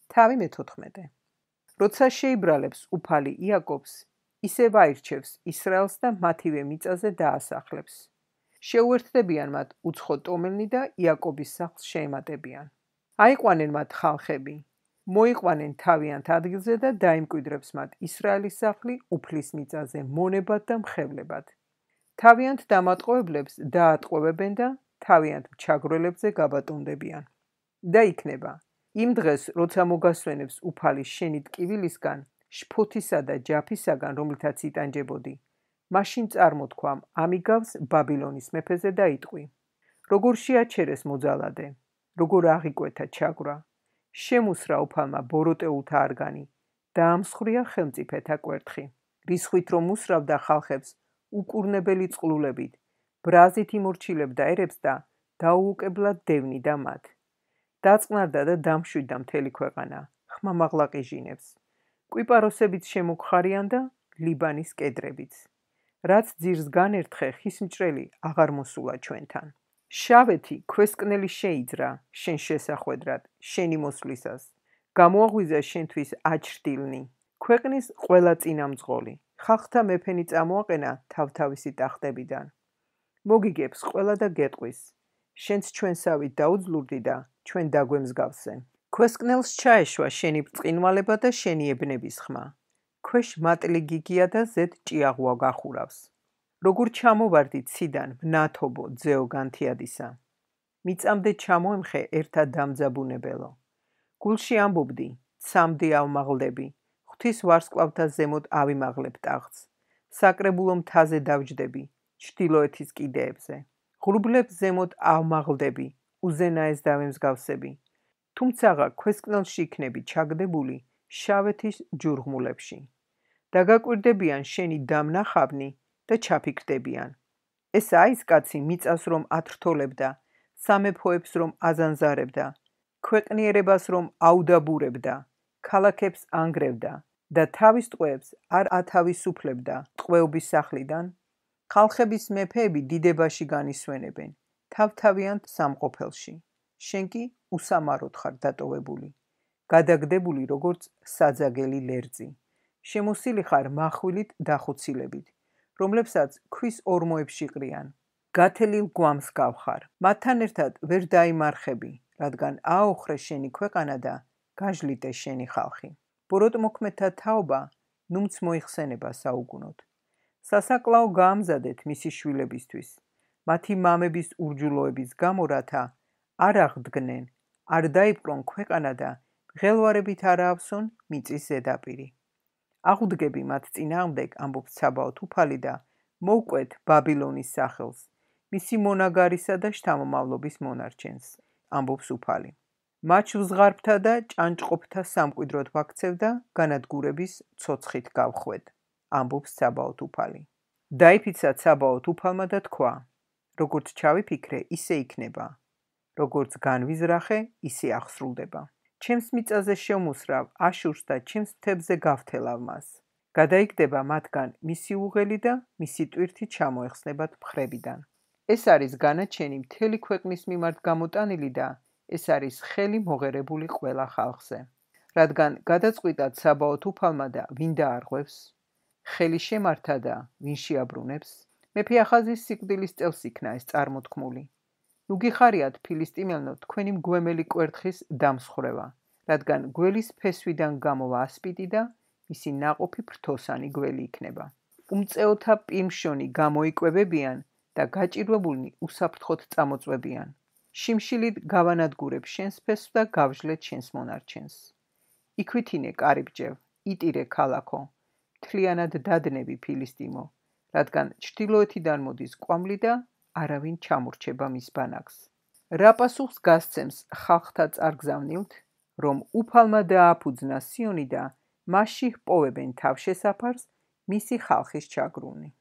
თავი მე-14. როცა შეიბრალებს უფალი იაკობს, ისევ აირჩევს ისრაელს და მათივე მიწაზე დაასახლებს. შეუერთდებიან მათ უცხო ტომელნი და იაკობის სახლს შეემატებიან. აიყვანენ მათ ხალხები, მოიყვანენ თავიანთ ადგილზე და დაიმკვიდრებს მათ ისრაელის სახლი უფლის მიწაზე მონებად და მხევლებად. თავიანთ დამატყუებლებს დაატყვევებენ და თავიანთ მჩაგვრელებზე გაბატონდებიან. და იქნება, იმ დღეს, როცა მოგასვენებს უფალი შენი ტკივილისგან, შფოთისა და ჯაფისაგან, რომლითაც იტანჯებოდი, მაშინ წარმოთქვამ ამიგავს ბაბილონის მეფეზე და იტყვი. როგორ შეაჩერეს მოძალადე, როგორ აღიკვეთა ჩაგვრა, შემუსრა უფალმა ბოროტეულთა არგანი, დაამსხვრია ხელმწიფეთა კვერთხი, რისხვით რომ უსრავდა ხალხებს უკურნებელი წყლულებით, ბრაზით იმორჩილებდა ერებს და დაუუკებლად დევნიდა მათ. დაწყნარდა და დამშვიდდა მთელი ქვეყანა, ხმამაღლა ყიჟინებს. კვიპაროსებიც შემოგხარიან და ლიბანის კედრებიც. რაც ძირს განერთხე ხის მჭრელი აღარ მოსულა ჩვენთან. შავეთი ქვესკნელი შეიძრა შენ შესახვედრად, შენი მოსვლისას. გამოაღვიზა შენთვის აჩრდილნი. ქვეყნის ყველა წინამძღოლი, ხალხთა მეფენი წამოაყენა თავთავისი ტახტებიდან. მოგიგებს ყველა და გეტყვის. შენც ჩვენსავით დაუძლურდი და ჩვენ დაგვემსგავსე. ქვესკნელს ჩაეშვა შენი ბრწყინვალება და შენი ებნების ხმა. ქვეშ მატლი გიგია და ზედ ჭიაღვა გახურავს. როგორ ჩამოვარდი ციდან მნათობო ძეო განთიადისა. მიწამდე ჩამოემხე ერთად დამძაბუნებელო. გულში ამბობდი, ცამდე ავმაღლდები, ღვთის ვარსკვლავთა ზემოთ ავიმაღლებ ტახტს. საკრებულო მთაზე დავჯდები, ჩრდილოეთის კიდეებზე. ღრუბლებს ზემოთ ავმაღლდები, უზენაეს დავემსგავსები. თუმცაღა ქვესკნელში იქნები ჩაგდებული შავეთის ჯურღმულებში. დაგაკვირდებიან შენი დამნახავნი და ჩაფიქრდებიან. ესაა ის კაცი მიწას რომ ათრთოლებდა, სამეფოებს რომ აზანზარებდა, ქვეყნიერებას რომ აუდაბურებდა, ქალაქებს ანგრევდა და თავის ტყვეებს არ ათავისუფლებდა ტყვეობის სახლიდან. ხალხების მეფეები დიდებაში განისვენებენ, თავთავიანთ სამყოფელში. შენ კი უსამაროდ ხარ დატოვებული, გადაგდებული როგორც საძაგელი ლერძი. შემოსილი ხარ מחვილით დახოცილებით, რომლებსაც ქვის ორმოებში ყრიან. გათელილ გვამს გავხარ, მათთან ერთად ვერ დაიმარხები, რადგან აოხრე შენი ქვეყანა და გაჟლიტე შენი ხალხი. ბოროტმოქმედთა თაობა ნუმც მოიხსენება საუკუნოდ. სასაკლაო გაამზადეთ მისი შვილებისთვის, მათი მამების ურჯულოების გამო, რათა არ აღდგნენ, არ დაიპყრონ ქვეყანა და მღელვარებით არ აავსონ მიწის ზედაპირი. აღვდგები მათ წინააღმდეგ, ამბობს ცაბაოთ უფალი და მოვკვეთ ბაბილონის სახელს, მისი მონაგარისა და შთამომავლობის მონარჩენს, ამბობს უფალი. მათ ვზღარბთა და ჭანჭყოფთა სამკვიდროდ ვაქცევ და განადგურების ცოცხით გავხვედ, ამბობს ცაბაოთ უფალი. დაიფიცა ცაბაოთ უფალმა და თქვა, როგორც ჩავიფიქრე, ისე იქნება. როგორც განვიზრახე, ისე აღსრულდება. ჩემს მიწაზე შევმუსრავ აშურს და ჩემს მთებზე გავთელავ მას. გადაიგდება მათგან მისი უღელი და მისი ტვირთი ჩამოეხსნებათ მხრებიდან. ეს არის განაჩენი მთელი ქვეყნის მიმართ გამოტანილი და ეს არის ხელი მოღერებული ყველა ხალხზე. რადგან გადაწყვიტა ცაბაოთ უფალმა და ვინ დაარღვევს, ხელი შემართა და ვინ შეაბრუნებს, მეფე ახაზის სიკვდილის წელს იქნა ეს წარმოთქმული. ნუ გიხარიათ ფილისტიმელნო თქვენი მგვემელი კვერთხის დამსხრევა, რადგან გველის ფესვიდან გამოვა ასპიდი და მისი ნაყოფი ფრთოსანი გველი იქნება. უმწეოთა პირმშონი გამოიკვებებიან და გაჭირვებულნი უსაფრთხოდ წამოწვებიან. შიმშილით გავანადგურებ შენს ფესვს და გავჟლეთ შენს მონარჩენს. იქვითინე კარიბჭევ, იტირე ქალაქო, მთლიანად დადნები ფილისტიმო, რადგან ჩრდილოეთიდან მოდის კვამლი და არავინ ჩამორჩება მის ბანაკს. რა პასუხს გასცემს ხალხთა წარგზავნილთ, რომ უფალმა დააფუძნა სიონი და მასში ჰპოვებენ თავშესაფარს მისი ხალხის ჩაგრუნი.